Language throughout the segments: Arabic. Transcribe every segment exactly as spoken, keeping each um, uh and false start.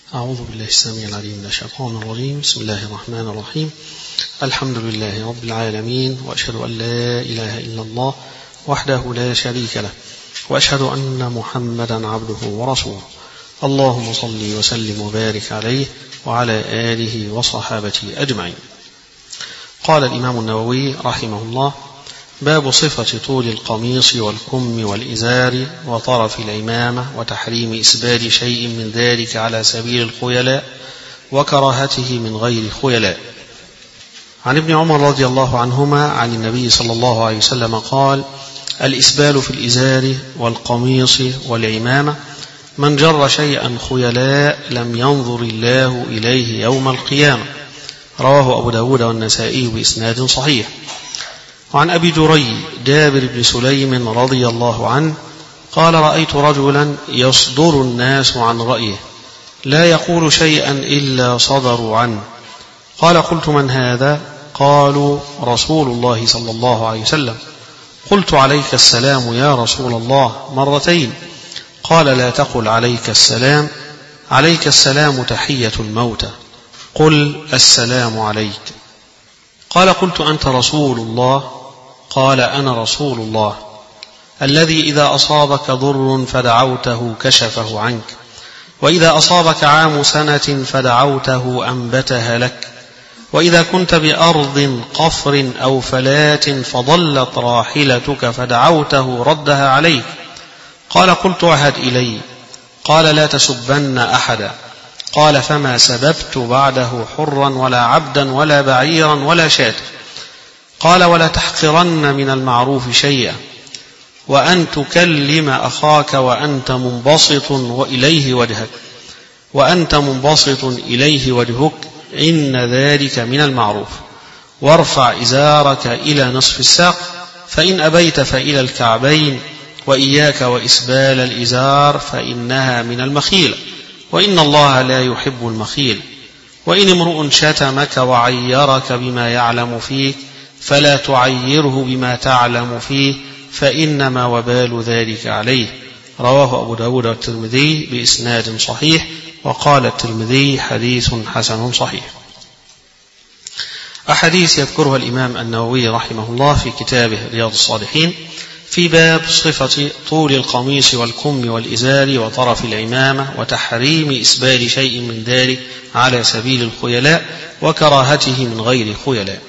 أعوذ بالله السميع العليم من الشيطان الرجيم. بسم الله الرحمن الرحيم. الحمد لله رب العالمين، وأشهد أن لا إله إلا الله وحده لا شريك له، وأشهد أن محمدا عبده ورسوله. اللهم صل وسلم وبارك عليه وعلى آله وصحابته أجمعين. قال الإمام النووي رحمه الله: باب صفة طول القميص والكم والإزار وطرف العمامة وتحريم إسبال شيء من ذلك على سبيل الخيلاء وكراهته من غير خيلاء. عن ابن عمر رضي الله عنهما عن النبي صلى الله عليه وسلم قال: الإسبال في الإزار والقميص والعمامة، من جر شيئا خيلاء لم ينظر الله إليه يوم القيامة. رواه أبو داود والنسائي بإسناد صحيح. وعن أبي جري جابر بن سليم رضي الله عنه قال: رأيت رجلا يصدر الناس عن رأيه لا يقول شيئا إلا صدروا عنه. قال: قلت: من هذا؟ قالوا: رسول الله صلى الله عليه وسلم. قلت: عليك السلام يا رسول الله مرتين. قال: لا تقل عليك السلام، عليك السلام تحية الموتى، قل السلام عليك. قال: قلت: أنت رسول الله؟ قال: أنا رسول الله، الذي إذا أصابك ضر فدعوته كشفه عنك، وإذا أصابك عام سنة فدعوته أنبتها لك، وإذا كنت بأرض قفر أو فلات فضلت راحلتك فدعوته ردها عليك. قال: قلت: عهد إلي. قال: لا تسبن أحدا. قال: فما سببت بعده حرا ولا عبدا ولا بعيرا ولا شاة. قال: ولا تحقرن من المعروف شيئا، وأن تكلم أخاك وأنت منبسط وإليه وجهك وأنت منبسط إليه وجهك إن ذلك من المعروف، وارفع إزارك إلى نصف الساق، فإن أبيت فإلى الكعبين، وإياك وإسبال الإزار فإنها من المخيل، وإن الله لا يحب المخيل. وإن امرؤ شتمك وعيرك بما يعلم فيك فلا تعيره بما تعلم فيه، فإنما وبال ذلك عليه. رواه أبو داود والترمذي بإسناد صحيح. وقال الترمذي: حديث حسن صحيح. أحاديث يذكرها الإمام النووي رحمه الله في كتابه رياض الصالحين في باب صفة طول القميص والكم والإزار وطرف العمامة وتحريم إسبال شيء من ذلك على سبيل الخيلاء وكراهته من غير خيلاء.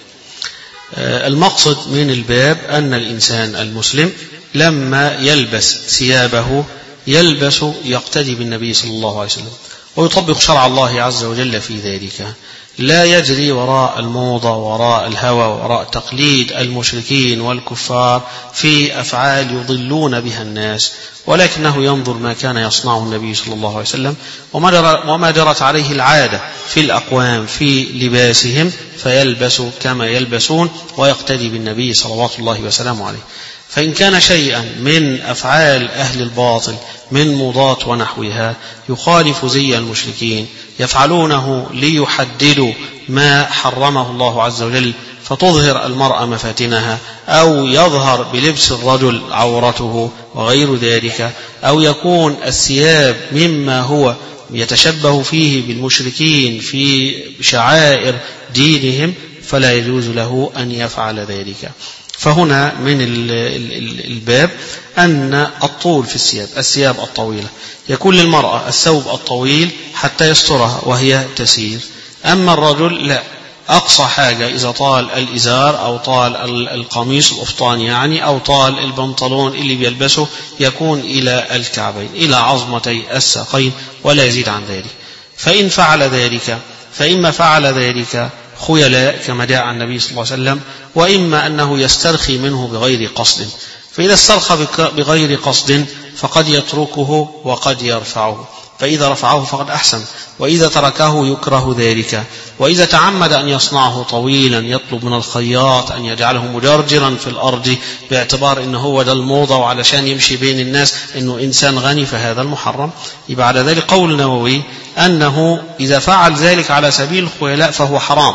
المقصد من الباب أن الإنسان المسلم لما يلبس ثيابه يلبس يقتدي بالنبي صلى الله عليه وسلم ويطبق شرع الله عز وجل في ذلك، لا يجري وراء الموضة وراء الهوى وراء تقليد المشركين والكفار في أفعال يضلون بها الناس، ولكنه ينظر ما كان يصنعه النبي صلى الله عليه وسلم وما جرت عليه العادة في الأقوام في لباسهم، فيلبس كما يلبسون ويقتدي بالنبي صلوات الله وسلامه عليه. فإن كان شيئا من أفعال أهل الباطل من موضات ونحوها يخالف زي المشركين يفعلونه ليحددوا ما حرمه الله عز وجل، فتظهر المرأة مفاتنها، أو يظهر بلبس الرجل عورته وغير ذلك، أو يكون الثياب مما هو يتشبه فيه بالمشركين في شعائر دينهم، فلا يجوز له أن يفعل ذلك. فهنا من الباب أن الطول في الثياب، الثياب الطويلة يكون للمرأة الثوب الطويل حتى يسترها وهي تسير، أما الرجل لا، أقصى حاجة إذا طال الإزار أو طال القميص الأفطان يعني، أو طال البنطلون اللي بيلبسه يكون إلى الكعبين إلى عظمتي الساقين ولا يزيد عن ذلك. فإن فعل ذلك فإما فعل ذلك خيلاء كما جاء عن النبي صلى الله عليه وسلم، وإما أنه يسترخي منه بغير قصد. فإذا استرخى بغير قصد فقد يتركه وقد يرفعه، فإذا رفعه فقد أحسن، وإذا تركه يكره ذلك. وإذا تعمد أن يصنعه طويلا يطلب من الخياط أن يجعله مجرجرا في الأرض باعتبار أنه هو ده الموضة وعلشان يمشي بين الناس أنه إنسان غني، فهذا المحرم. يبقى على ذلك قول النووي أنه إذا فعل ذلك على سبيل الخيلاء فهو حرام،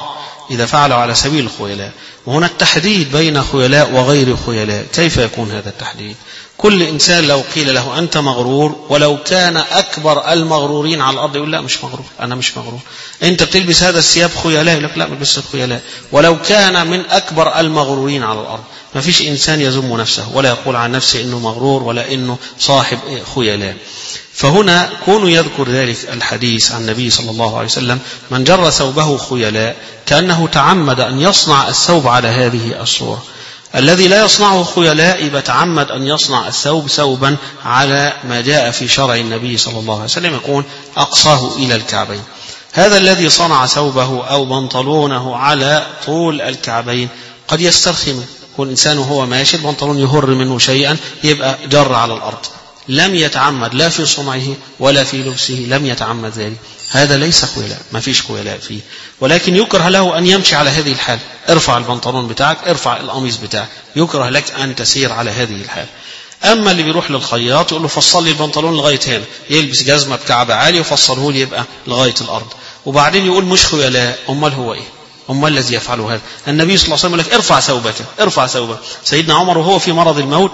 إذا فعلوا على سبيل الخيلاء. وهنا التحديد بين خيلاء وغير خيلاء، كيف يكون هذا التحديد؟ كل إنسان لو قيل له أنت مغرور، ولو كان أكبر المغرورين على الأرض يقول لا مش مغرور، أنا مش مغرور. أنت بتلبس هذا الثياب خيلاء، يقول لك لا ما بلبس خيلاء، ولو كان من أكبر المغرورين على الأرض. ما فيش إنسان يذم نفسه ولا يقول عن نفسه إنه مغرور ولا إنه صاحب خيلاء. فهنا كونوا يذكر ذلك الحديث عن النبي صلى الله عليه وسلم من جر ثوبه خيلاء كأنه تعمد أن يصنع الثوب على هذه الصورة. الذي لا يصنعه خيلاء يبقى تعمد أن يصنع الثوب ثوبا على ما جاء في شرع النبي صلى الله عليه وسلم يكون أقصاه إلى الكعبين. هذا الذي صنع ثوبه أو بنطلونه على طول الكعبين قد يسترخي منه، يكون إنسان وهو ماشي البنطلون يهر منه شيئا يبقى جر على الأرض، لم يتعمد لا في صنعه ولا في لبسه، لم يتعمد ذلك، هذا ليس خيلاء، ما فيش خيلاء فيه. ولكن يكره له أن يمشي على هذه الحال، ارفع البنطلون بتاعك، ارفع القميص بتاعك، يكره لك أن تسير على هذه الحال. أما اللي بيروح للخياط يقول له فصل لي البنطلون لغاية هنا، يلبس جزمة بكعب عالي وفصله لي يبقى لغاية الأرض، وبعدين يقول مش خيلاء، أمال هو إيه؟ أمال الذي يفعله هذا؟ النبي صلى الله عليه وسلم يقول لك ارفع ثوبك، ارفع ثوبك. سيدنا عمر وهو في مرض الموت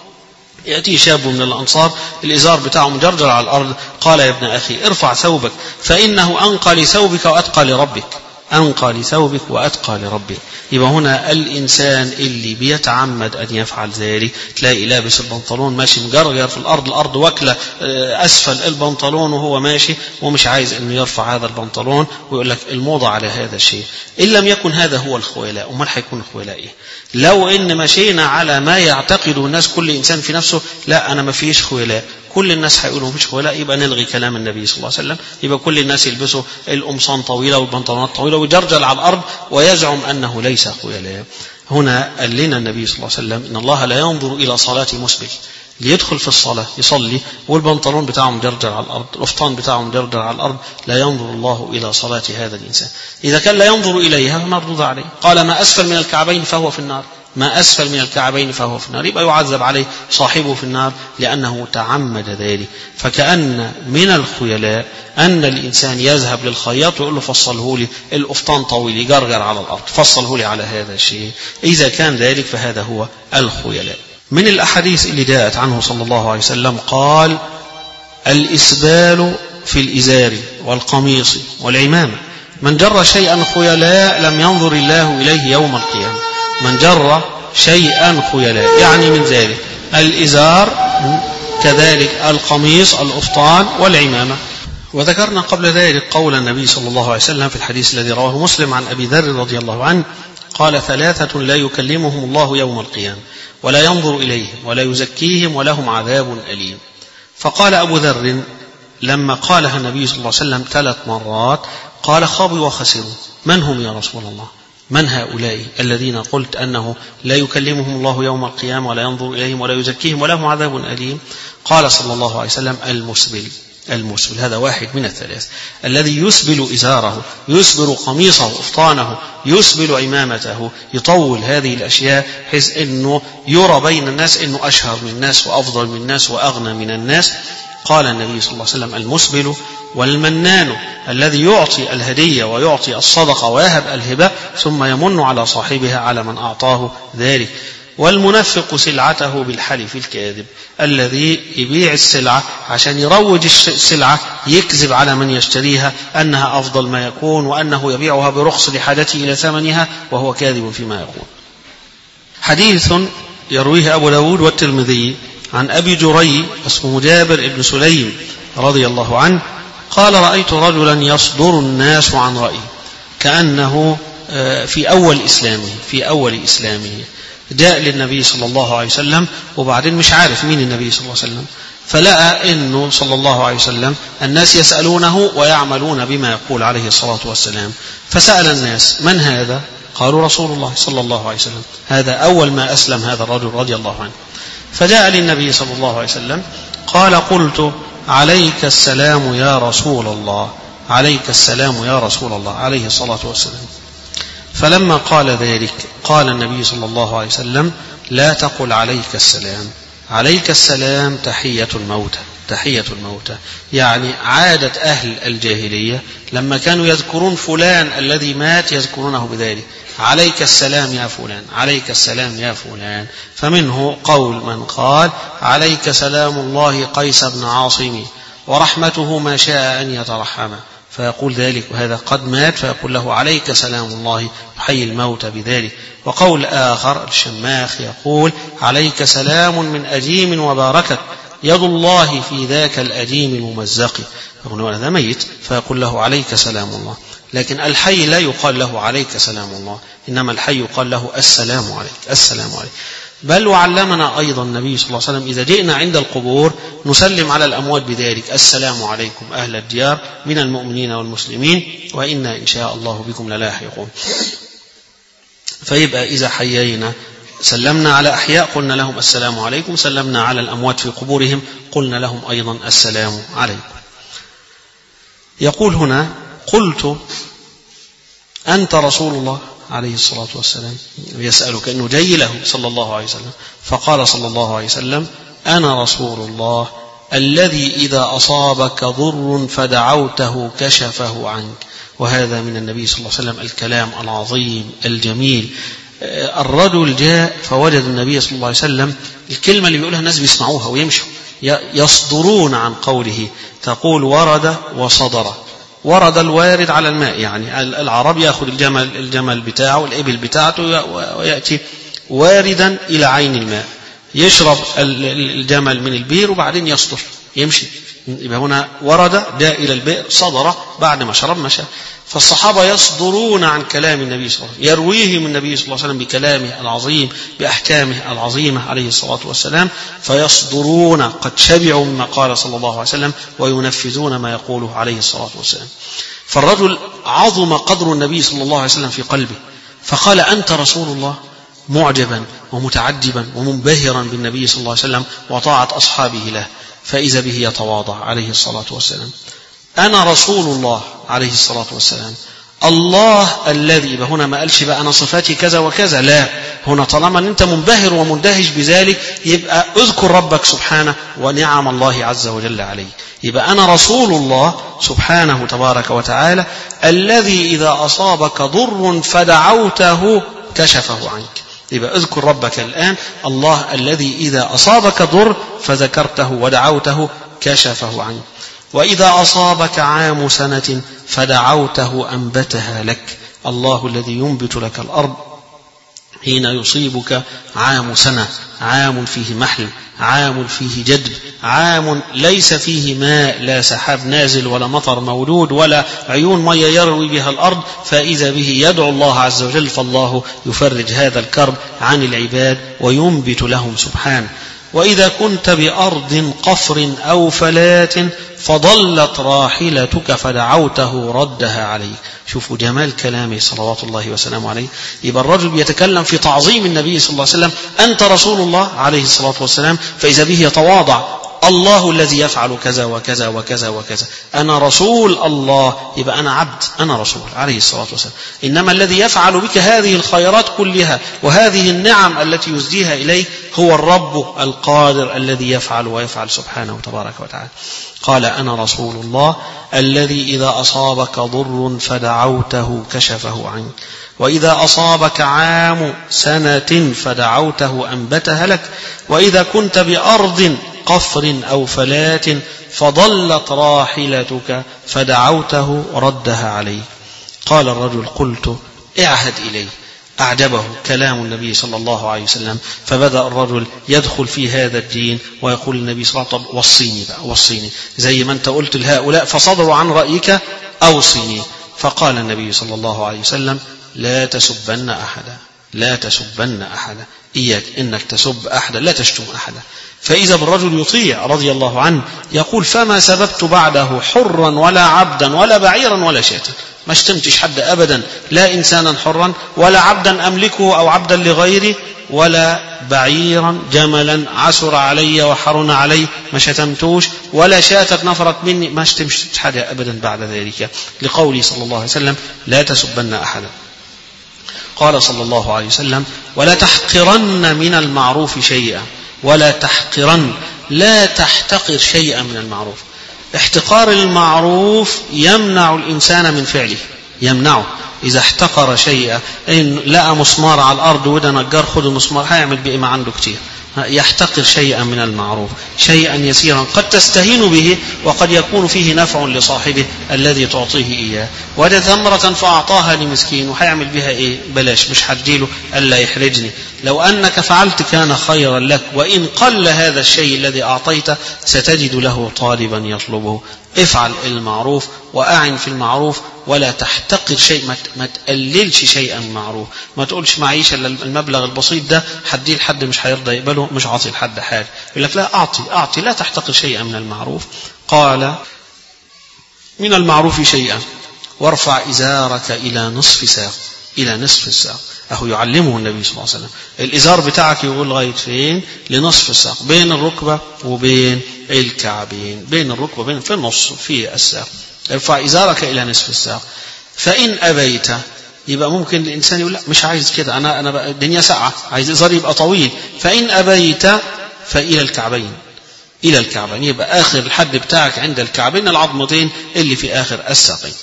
يأتي شاب من الأنصار الإزار بتاعه مجرجر على الأرض، قال يا ابن أخي ارفع ثوبك فإنه أنقى لثوبك وأتقى لربك، أنقى لثوبك وأتقى لربك. يبقى هنا الإنسان اللي بيتعمد أن يفعل ذلك تلاقي لابس البنطلون ماشي مجرجر في الأرض، الأرض واكلة أسفل البنطلون وهو ماشي ومش عايز أنه يرفع هذا البنطلون، ويقول لك الموضة على هذا الشيء. إن لم يكن هذا هو الخيلاء، أمال حيكون الخيلاء إيه؟ لو إن مشينا على ما يعتقده الناس كل إنسان في نفسه لا أنا ما فيش خيلاء، كل الناس هيقولوا مفيش خيلاء، يبقى نلغي كلام النبي صلى الله عليه وسلم، يبقى كل الناس يلبسوا القمصان طويلة والبنطلونات طويلة ويجرجل على الأرض ويزعم أنه ليس خيلاء. هنا قال لنا النبي صلى الله عليه وسلم إن الله لا ينظر إلى صلاة مسبل، ليدخل في الصلاة يصلي والبنطلون بتاعه مجرجر على الأرض، القفطان بتاعه مجرجر على الأرض، لا ينظر الله إلى صلاة هذا الإنسان. إذا كان لا ينظر إليها مردود عليه. قال ما أسفل من الكعبين فهو في النار، ما أسفل من الكعبين فهو في النار، يبقى يعذب عليه صاحبه في النار لأنه تعمد ذلك. فكأن من الخيلاء أن الإنسان يذهب للخياط ويقول له فصله لي القفطان طويل يجرجر على الأرض، فصله لي على هذا الشيء. إذا كان ذلك فهذا هو الخيلاء. من الأحاديث اللي جاءت عنه صلى الله عليه وسلم قال الإسبال في الإزار والقميص والعمامة، من جر شيئا خيلاء لم ينظر الله إليه يوم القيامة. من جر شيئا خيلاء يعني من ذلك الإزار كذلك القميص القفطان والعمامة. وذكرنا قبل ذلك قول النبي صلى الله عليه وسلم في الحديث الذي رواه مسلم عن أبي ذر رضي الله عنه قال ثلاثة لا يكلمهم الله يوم القيامة ولا ينظر إليهم ولا يزكيهم ولهم عذاب أليم. فقال أبو ذر لما قالها النبي صلى الله عليه وسلم ثلاث مرات قال خابوا وخسروا، من هم يا رسول الله؟ من هؤلاء الذين قلت أنه لا يكلمهم الله يوم القيامة ولا ينظر إليهم ولا يزكيهم ولهم عذاب أليم؟ قال صلى الله عليه وسلم المسبل. المسبل هذا واحد من الثلاث، الذي يسبل إزاره، يسبل قميصه قفطانه، يسبل عمامته، يطول هذه الأشياء حيث أنه يرى بين الناس أنه أشهر من الناس وأفضل من الناس وأغنى من الناس. قال النبي صلى الله عليه وسلم المسبل. والمنان الذي يعطي الهدية ويعطي الصدقة ويهب الهبة ثم يمن على صاحبها على من أعطاه ذلك. والمنفق سلعته بالحلف الكاذب، الذي يبيع السلعة عشان يروج السلعة يكذب على من يشتريها أنها أفضل ما يكون وأنه يبيعها برخص لحاجته إلى ثمنها وهو كاذب فيما يقول. حديث يرويه أبو داود والترمذي عن أبي جري اسمه جابر بن سليم رضي الله عنه قال رأيت رجلا يصدر الناس عن رأيه كأنه في أول إسلامه في أول إسلامه جاء للنبي صلى الله عليه وسلم وبعدين مش عارف مين النبي صلى الله عليه وسلم، فلقى أنه صلى الله عليه وسلم الناس يسألونه ويعملون بما يقول عليه الصلاة والسلام، فسأل الناس من هذا؟ قالوا رسول الله صلى الله عليه وسلم. هذا أول ما أسلم هذا الرجل رضي الله عنه. فجاء للنبي صلى الله عليه وسلم قال قلت عليك السلام يا رسول الله، عليك السلام يا رسول الله عليه الصلاة والسلام. فلما قال ذلك قال النبي صلى الله عليه وسلم لا تقل عليك السلام عليك السلام تحية الموتى. تحية الموتى يعني عادة أهل الجاهلية لما كانوا يذكرون فلان الذي مات يذكرونه بذلك: عليك السلام يا فلان، عليك السلام يا فلان. فمنه قول من قال: عليك سلام الله قيس بن عاصم ورحمته ما شاء أن يترحم، فيقول ذلك وهذا قد مات فيقول له: عليك سلام الله يحيي الموت بذلك. وقول آخر الشماخ يقول: عليك سلام من أجيم وباركت يد الله في ذاك الأجيم الممزق، يقول هذا ميت فيقول له: عليك سلام الله. لكن الحي لا يقال له عليك سلام الله، إنما الحي يقال له السلام عليك، السلام عليك. بل وعلمنا أيضا النبي صلى الله عليه وسلم إذا جئنا عند القبور نسلم على الأموات بذلك: السلام عليكم أهل الديار من المؤمنين والمسلمين وإنا إن شاء الله بكم للاحقون. فيبقى إذا حيينا سلمنا على أحياء قلنا لهم السلام عليكم، سلمنا على الأموات في قبورهم قلنا لهم أيضا السلام عليكم. يقول هنا: قلت أنت رسول الله عليه الصلاة والسلام، يسألك أنه جاي له صلى الله عليه وسلم، فقال صلى الله عليه وسلم: أنا رسول الله الذي إذا أصابك ضر فدعوته كشفه عنك. وهذا من النبي صلى الله عليه وسلم الكلام العظيم الجميل. الرجل جاء فوجد النبي صلى الله عليه وسلم الكلمة اللي بيقولها الناس بيسمعوها ويمشوا يصدرون عن قوله، تقول ورد وصدر. ورد الوارد على الماء، يعني العرب يأخذ الجمل, الجمل بتاعه الإبل بتاعته ويأتي واردا إلى عين الماء، يشرب الجمل من البير وبعدين يصدر يمشي. يبقى هنا ورد جاء إلى البئر، صدر بعد ما شرب مشى. فالصحابة يصدرون عن كلام النبي صلى الله عليه وسلم، يرويهم النبي صلى الله عليه وسلم بكلامه العظيم بأحكامه العظيمة عليه الصلاة والسلام، فيصدرون قد شبعوا مما قال صلى الله عليه وسلم وينفذون ما يقوله عليه الصلاة والسلام. فالرجل عظم قدر النبي صلى الله عليه وسلم في قلبه، فقال: أنت رسول الله، معجبا ومتعجبا ومنبهرا بالنبي صلى الله عليه وسلم وطاعة أصحابه له. فإذا به يتواضع عليه الصلاة والسلام: أنا رسول الله عليه الصلاة والسلام الله الذي، هنا ما قالش بقى أنا صفاتي كذا وكذا، لا، هنا طالما أن أنت منبهر ومندهش بذلك يبقى اذكر ربك سبحانه ونعم الله عز وجل عليه. يبقى أنا رسول الله سبحانه تبارك وتعالى الذي إذا أصابك ضر فدعوته كشفه عنك. يبقى اذكر ربك الآن الله الذي إذا أصابك ضر فذكرته ودعوته كشفه عنك. وإذا أصابك عام سنة فدعوته أنبتها لك، الله الذي ينبت لك الأرض حين يصيبك عام سنة، عام فيه محل، عام فيه جدب، عام ليس فيه ماء، لا سحاب نازل ولا مطر مولود ولا عيون مية يروي بها الأرض، فإذا به يدعو الله عز وجل، فالله يفرج هذا الكرب عن العباد وينبت لهم سبحانه. وإذا كنت بأرض قفر أو فلات فضلت راحلتك فدعوته ردها عليك. شوفوا جمال كلامه صلوات الله وسلامه عليه. يبقى الرجل بيتكلم في تعظيم النبي صلى الله عليه وسلم: أنت رسول الله عليه الصلاة والسلام، فإذا به يتواضع: الله الذي يفعل كذا وكذا وكذا وكذا، أنا رسول الله. يبقى أنا عبد، أنا رسول عليه الصلاة والسلام، إنما الذي يفعل بك هذه الخيرات كلها وهذه النعم التي يزديها إليك هو الرب القادر الذي يفعل ويفعل سبحانه تبارك وتعالى. قال: أنا رسول الله الذي إذا أصابك ضر فدعوته كشفه عنك، وإذا أصابك عام سنة فدعوته أنبتها لك، وإذا كنت بأرض قفر أو فلات فضلت راحلتك فدعوته ردها عليه. قال الرجل: قلت: اعهد إليه. أعجبه كلام النبي صلى الله عليه وسلم، فبدأ الرجل يدخل في هذا الدين ويقول النبي صلى الله عليه وسلم: وصيني بقى، وصيني زي ما أنت قلت لهؤلاء فصدروا عن رأيك، أوصيني. فقال النبي صلى الله عليه وسلم: لا تسبن أحدا، لا تسبن أحدا، إياك إنك تسب أحدا، لا تشتم أحدا. فإذا بالرجل يطيع رضي الله عنه يقول: فما سببت بعده حرا ولا عبدا ولا بعيرا ولا شاة، ما اشتمتش حد أبدا، لا إنسانا حرا ولا عبدا أملكه أو عبدا لغيري ولا بعيرا جملا عسر علي وحرن علي ما شتمتوش، ولا شاة نفرت مني، ما اشتمش حدا أبدا بعد ذلك، لقوله صلى الله عليه وسلم: لا تسبن أحدا. قال صلى الله عليه وسلم: ولا تحقرن من المعروف شيئا، ولا تحقرن، لا تحتقر شيئا من المعروف. احتقار المعروف يمنع الإنسان من فعله، يمنعه. إذا احتقر شيئا، إن لقى مسمار على الأرض وده نجار خد المسمار، هيعمل بإيه؟ ما عنده كتير. يحتقر شيئا من المعروف، شيئا يسيرا قد تستهين به وقد يكون فيه نفع لصاحبه الذي تعطيه إياه. وده ثمرة فأعطاها لمسكين، وهيعمل بها إيه؟ بلاش، مش هديله ألا يحرجني. لو أنك فعلت كان خيرا لك، وإن قل هذا الشيء الذي أعطيته ستجد له طالبا يطلبه. افعل المعروف وأعن في المعروف، ولا تحتقر شيء، ما تقللش شيئا من المعروف. ما تقولش معيش المبلغ البسيط ده حديه لحد مش هيرضى يقبله، مش عاطي لحد حاجة. يقول لك لا، أعطي أعطي، لا تحتقر شيئا من المعروف. قال من المعروف شيئا وارفع إزارك إلى نصف ساق، إلى نصف الساق. أهو يعلمه النبي صلى الله عليه وسلم. الإزار بتاعك يقول لغاية فين؟ لنصف الساق، بين الركبة وبين الكعبين، بين الركبة وبين في النص في الساق. ارفع إزارك إلى نصف الساق. فإن أبيت، يبقى ممكن الإنسان يقول لا مش عايز كده، أنا أنا الدنيا ساعة، عايز إزار يبقى طويل. فإن أبيت فإلى الكعبين، إلى الكعبين، يبقى آخر الحد بتاعك عند الكعبين، العظمتين اللي في آخر الساقين.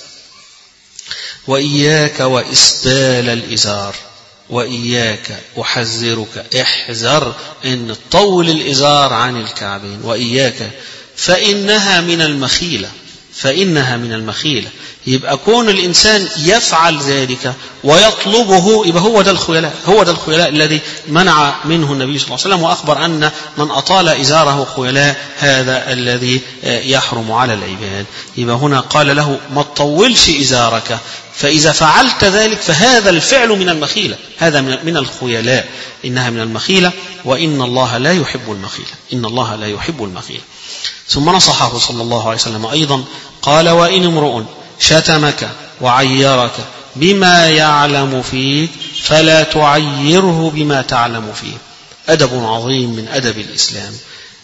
وإياك وإسبال الإزار، وإياك أحذرك، احذر إن تطول الإزار عن الكعبين. وإياك فإنها من المخيلة، فإنها من المخيلة. يبقى كون الإنسان يفعل ذلك ويطلبه، يبقى هو ده الخيلاء، هو ده الخيلاء الذي منع منه النبي صلى الله عليه وسلم، وأخبر أن من أطال إزاره خيلاء هذا الذي يحرم على العباد. يبقى هنا قال له ما تطولش إزارك، فإذا فعلت ذلك فهذا الفعل من المخيلة، هذا من الخيلاء، إنها من المخيلة، وإن الله لا يحب المخيلة، إن الله لا يحب المخيلة. ثم نصحه صلى الله عليه وسلم أيضا، قال وإن امرؤ شتمك وعيرك بما يعلم فيك فلا تعيره بما تعلم فيه. أدب عظيم من أدب الإسلام،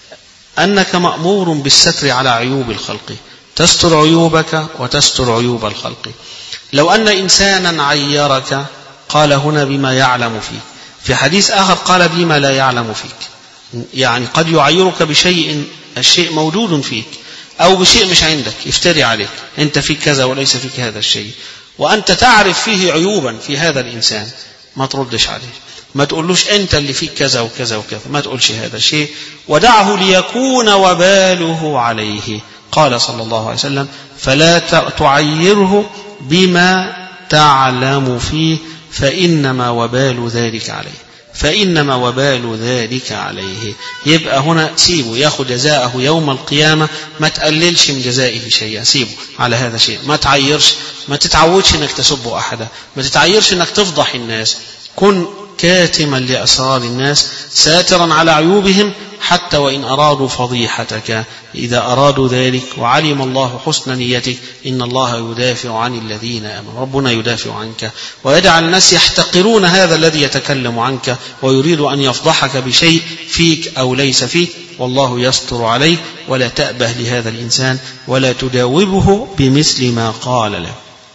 أنك مأمور بالستر على عيوب الخلق، تستر عيوبك وتستر عيوب الخلق. لو أن إنسانا عيرك، قال هنا بما يعلم فيك، في حديث آخر قال بما لا يعلم فيك. يعني قد يعيرك بشيء، الشيء موجود فيك، أو بشيء مش عندك، يفتري عليك، أنت فيك كذا وليس فيك هذا الشيء، وأنت تعرف فيه عيوبا في هذا الإنسان، ما تردش عليه، ما تقولوش أنت اللي فيك كذا وكذا وكذا، ما تقولش هذا الشيء، ودعه ليكون وباله عليه. قال صلى الله عليه وسلم فلا تعيره بما تعلم فيه فإنما وبال ذلك عليه، فإنما وبال ذلك عليه. يبقى هنا سيبه ياخذ جزاءه يوم القيامة، ما تقللش من جزائه شيئا، سيبه على هذا الشيء، ما تعيرش، ما تتعودش انك تسب أحدا، ما تتعيرش انك تفضح الناس، كن كاتما لأسرار الناس، ساترا على عيوبهم، حتى وإن أرادوا فضيحتك، إذا أرادوا ذلك وعلم الله حسن نيتك إن الله يدافع عن الذين آمنوا، ربنا يدافع عنك، ويجعل الناس يحتقرون هذا الذي يتكلم عنك ويريد أن يفضحك بشيء فيك أو ليس فيك، والله يستر عليك، ولا تأبه لهذا الإنسان ولا تداوبه بمثل ما قال له.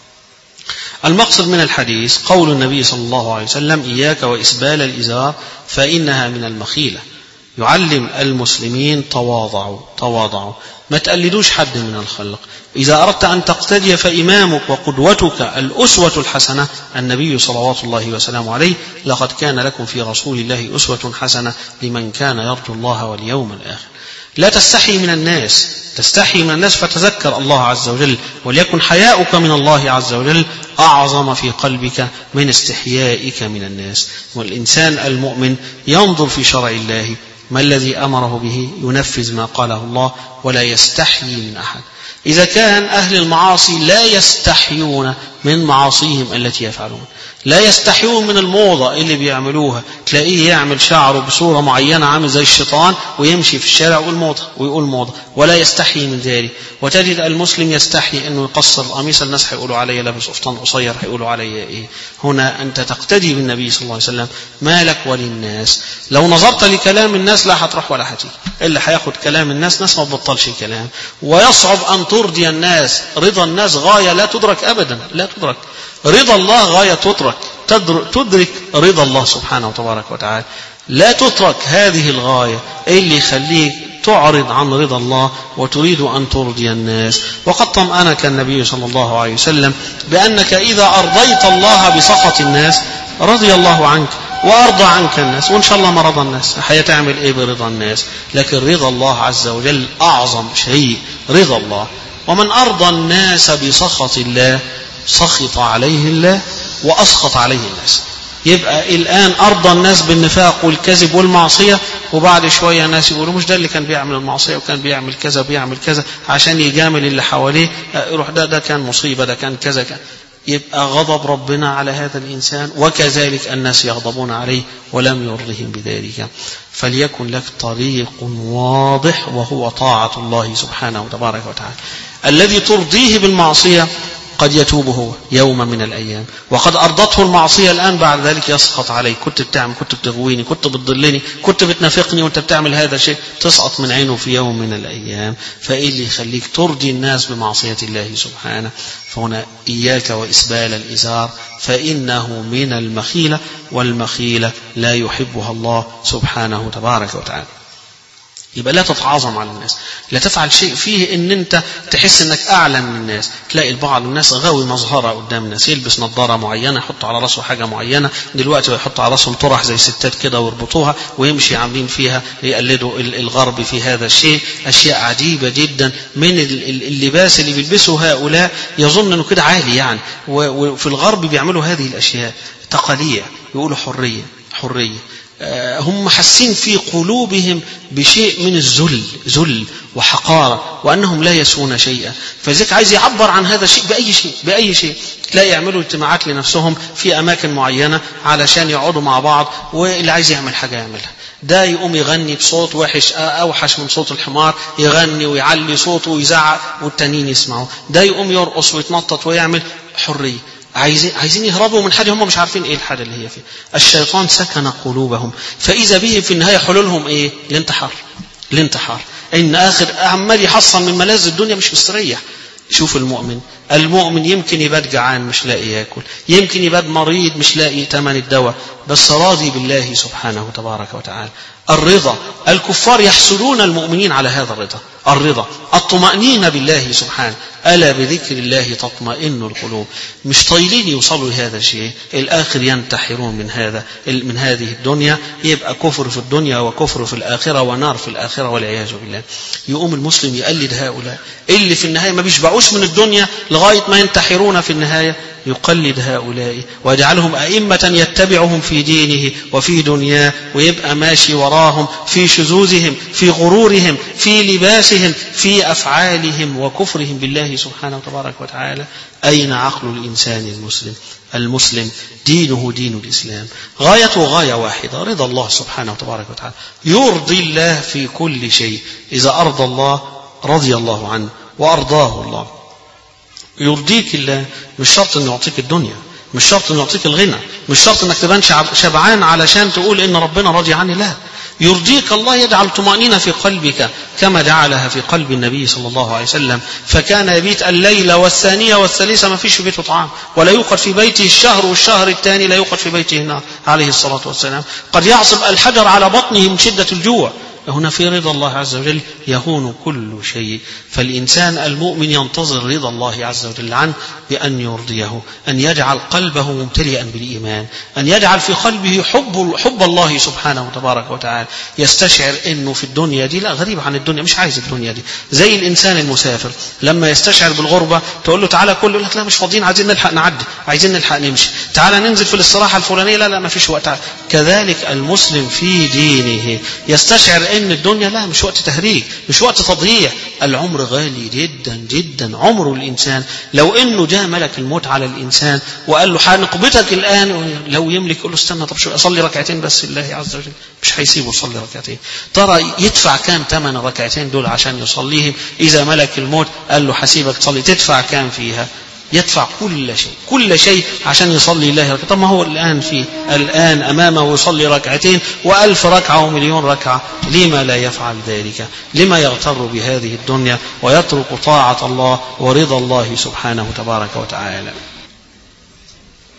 المقصد من الحديث قول النبي صلى الله عليه وسلم إياك وإسبال الإزار فإنها من المخيلة. يعلم المسلمين تواضعوا، تواضعوا، ما تقلدوش حد من الخلق. إذا أردت أن تقتدي فإمامك وقدوتك الأسوة الحسنة النبي صلوات الله وسلامه عليه، لقد كان لكم في رسول الله أسوة حسنة لمن كان يرجو الله واليوم الآخر. لا تستحي من الناس، تستحي من الناس فتذكر الله عز وجل، وليكن حياؤك من الله عز وجل أعظم في قلبك من استحيائك من الناس. والإنسان المؤمن ينظر في شرع الله، ما الذي أمره به، ينفذ ما قاله الله ولا يستحيي من أحد. إذا كان أهل المعاصي لا يستحيون من معاصيهم التي يفعلون، لا يستحيون من الموضة اللي بيعملوها، تلاقيه يعمل شعره بصورة معينة عامل زي الشيطان ويمشي في الشارع ويقول موضة ويقول موضة ولا يستحي من ذلك. وتجد المسلم يستحي أنه يقصر القميص، الناس هيقولوا علي لابس قفطان قصير، هيقولوا علي إيه. هنا أنت تقتدي بالنبي صلى الله عليه وسلم، ما لك وللناس. لو نظرت لكلام الناس لا هتروح ولا هتيجي، اللي هياخد كلام الناس، ناس ما تبطلش كلام، ويصعب أن ترضي الناس. رضا الناس غاية لا تدرك أبدا، لا تدرك. رضا الله غاية تدرك، تدرك رضا الله سبحانه وتبارك وتعالى. لا تترك هذه الغاية اللي يخليك تعرض عن رضا الله وتريد أن ترضي الناس. وقد طمأنك النبي صلى الله عليه وسلم بأنك إذا أرضيت الله بسخط الناس رضي الله عنك وأرضى عنك الناس. وإن شاء الله ما رضى الناس هيتعمل إيه برضا الناس؟ لكن رضا الله عز وجل أعظم شيء، رضا الله. ومن أرضى الناس بسخط الله سخط عليه الله وأسخط عليه الناس. يبقى الآن أرضى الناس بالنفاق والكذب والمعصية، وبعد شوية الناس يقولوا مش ده اللي كان بيعمل المعصية وكان بيعمل كذا وبيعمل كذا عشان يجامل اللي حواليه، يروح ده ده كان مصيبة، ده كان كذا كان. يبقى غضب ربنا على هذا الإنسان، وكذلك الناس يغضبون عليه ولم يرضهم بذلك. فليكن لك طريق واضح وهو طاعة الله سبحانه وتبارك وتعالى. الذي ترضيه بالمعصية قد يتوب هو يوم من الأيام، وقد أرضته المعصية الآن بعد ذلك يسقط عليه. كنت بتعمل، كنت بتغويني، كنت بتضلني، كنت بتنافقني وانت بتعمل هذا الشيء، تسقط من عينه في يوم من الأيام. فإيه اللي يخليك ترضي الناس بمعصية الله سبحانه؟ فهنا إياك وإسبال الإزار، فإنه من المخيلة، والمخيلة لا يحبها الله سبحانه تبارك وتعالى. يبقى لا تتعاظم على الناس، لا تفعل شيء فيه ان انت تحس انك اعلى من الناس. تلاقي البعض الناس غاوي مظهره قدام الناس، يلبس نظاره معينه، يحط على راسه حاجه معينه، دلوقتي يحط على راسهم طرح زي ستات كده ويربطوها ويمشي عاملين فيها يقلدوا الغرب في هذا الشيء. اشياء عجيبه جدا من اللباس اللي بيلبسه هؤلاء، يظن انه كده عالي يعني. وفي الغرب بيعملوا هذه الاشياء تقاليع، يقولوا حريه حريه. هم حاسين في قلوبهم بشيء من الذل، ذل وحقارة، وأنهم لا يسوون شيئا. فذلك عايز يعبر عن هذا الشيء بأي شيء بأي شيء. لا يعملوا اجتماعات لنفسهم في أماكن معينة علشان يقعدوا مع بعض، واللي عايز يعمل حاجة يعملها. ده يقوم يغني بصوت وحش أوحش من صوت الحمار، يغني ويعلي صوته ويزعق والتانيين يسمعوا. ده يقوم يرقص ويتنطط ويعمل. حرية. عايزين عايزين يهربوا من حاجه هم مش عارفين ايه الحاجه اللي هي فيه. الشيطان سكن قلوبهم، فاذا به في النهايه حلولهم ايه؟ الانتحار. الانتحار ان اخر عمال يحصل من ملاذ الدنيا مش مستريح. شوف المؤمن، المؤمن يمكن يبات جعان مش لاقي ياكل، يمكن يبات مريض مش لاقي ثمن الدواء، بس راضي بالله سبحانه تبارك وتعالى. الرضا. الكفار يحسدون المؤمنين على هذا الرضا. الرضا، الطمأنينة بالله سبحانه. ألا بذكر الله تطمئن القلوب. مش طايلين يوصلوا لهذا الشيء، الآخر ينتحرون من هذا من هذه الدنيا. يبقى كفر في الدنيا وكفر في الآخرة ونار في الآخرة والعياذ بالله. يقوم المسلم يقلد هؤلاء اللي في النهاية ما بيشبعوش من الدنيا لغاية ما ينتحرون في النهاية. يقلد هؤلاء ويجعلهم أئمة يتبعهم في دينه وفي دنياه، ويبقى ماشي وراهم في شذوذهم، في غرورهم، في لباسهم، في أفعالهم وكفرهم بالله سبحانه وتبارك وتعالى. أين عقل الإنسان المسلم؟ المسلم دينه دين الإسلام، غايته غاية واحدة، رضا الله سبحانه وتبارك وتعالى. يرضي الله في كل شيء. إذا أرضى الله رضي الله عنه وأرضاه الله. يرضيك الله مش شرط أن يعطيك الدنيا، مش شرط أن يعطيك الغنى، مش شرط أنك تبان شبعان علشان تقول إن ربنا راضي عني. لا، يرضيك الله يجعل طمأنينة في قلبك كما جعلها في قلب النبي صلى الله عليه وسلم. فكان يبيت الليلة والثانية والثالثة ما فيش في بيته طعام، ولا يوقد في بيته الشهر، والشهر الثاني لا يوقد في بيته النار عليه الصلاة والسلام. قد يعصب الحجر على بطنه من شدة الجوع. هنا في رضا الله عز وجل يهون كل شيء. فالإنسان المؤمن ينتظر رضا الله عز وجل عنه بأن يرضيه، أن يجعل قلبه ممتلئا بالإيمان، أن يجعل في قلبه حب, حب الله سبحانه وتبارك وتعالى. يستشعر أنه في الدنيا دي لا، غريب عن الدنيا، مش عايز الدنيا دي. زي الإنسان المسافر لما يستشعر بالغربة تقول له تعالى كله، يقول لك لا مش فاضيين، عايزين نلحق نعدي، عايزين نلحق نمشي، تعالى ننزل في الاستراحة الفلانية، لا لا ما فيش وقت. كذلك المسلم في دينه يستشعر ان الدنيا لا، مش وقت تهريج، مش وقت تضييع. العمر غالي جدا جدا، عمر الانسان. لو انه جاء ملك الموت على الانسان وقال له حنقبتك الان، لو يملك يقول له استنى طب شو اصلي ركعتين بس لله عز وجل، مش هيسيبه يصلي ركعتين. ترى يدفع كام ثمن ركعتين دول عشان يصليهم؟ اذا ملك الموت قال له حسيبك تصلي، تدفع كام فيها؟ يدفع كل شيء كل شيء عشان يصلي الله ركعتين. طب ما هو الآن فيه الآن أمامه يصلي ركعتين وألف ركعة ومليون ركعة، لما لا يفعل ذلك؟ لما يغتر بهذه الدنيا ويترك طاعة الله ورضا الله سبحانه تبارك وتعالى؟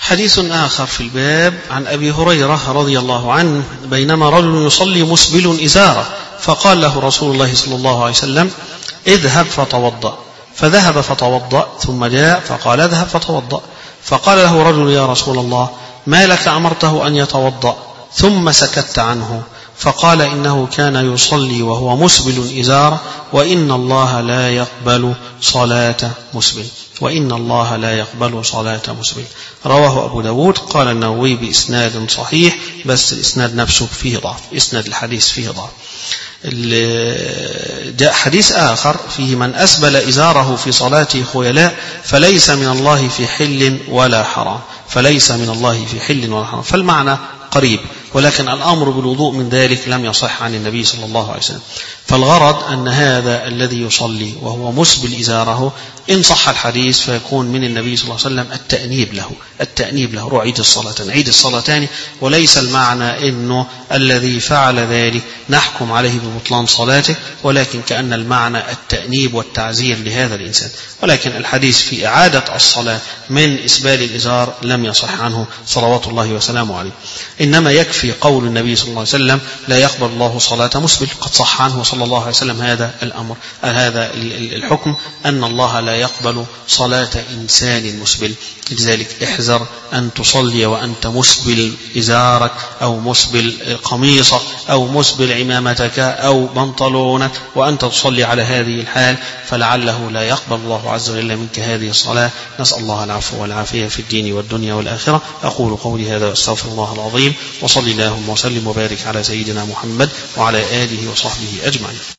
حديث آخر في الباب عن أبي هريرة رضي الله عنه بينما رجل يصلي مسبل إزاره فقال له رسول الله صلى الله عليه وسلم اذهب فتوضأ، فذهب فتوضأ ثم جاء فقال اذهب فتوضأ، فقال له رجل يا رسول الله ما لك أمرته أن يتوضأ ثم سكت عنه؟ فقال إنه كان يصلي وهو مسبل إزاره وإن الله لا يقبل صلاة مسبل وإن الله لا يقبل صلاة مسبل. رواه أبو داود. قال النووي بإسناد صحيح بس الإسناد نفسه فيه ضعف، إسناد الحديث فيه ضعف. جاء حديث آخر فيه من أسبل إزاره في صلاته خيلاء فليس من الله في حل ولا حرام، فليس من الله في حل ولا حرام، فالمعنى قريب، ولكن الأمر بالوضوء من ذلك لم يصح عن النبي صلى الله عليه وسلم. فالغرض أن هذا الذي يصلي وهو مسبل إزاره إن صح الحديث فيكون من النبي صلى الله عليه وسلم التأنيب له، التأنيب له روح عيد الصلاتين، عيد الصلاتين، وليس المعنى إنه الذي فعل ذلك نحكم عليه ببطلان صلاته، ولكن كأن المعنى التأنيب والتعزير لهذا الإنسان. ولكن الحديث في إعادة الصلاة من إسبال الإزار لم يصح عنه صلوات الله وسلامه عليه. إنما يكفي قول النبي صلى الله عليه وسلم لا يقبل الله صلاة مسبل، قد صح عنه صلى الله عليه وسلم هذا الأمر، هذا الحكم أن الله لا يقبل صلاة إنسان مسبل. لذلك احذر أن تصلي وأنت مسبل إزارك أو مسبل قميصك أو مسبل عمامتك أو بنطلونك وأنت تصلي على هذه الحال، فلعله لا يقبل الله عز وجل منك هذه الصلاة. نسأل الله العفو والعافية في الدين والدنيا والآخرة. أقول قولي هذا واستغفر الله العظيم، وصلي اللهم وسلم وبارك على سيدنا محمد وعلى آله وصحبه أجمعين.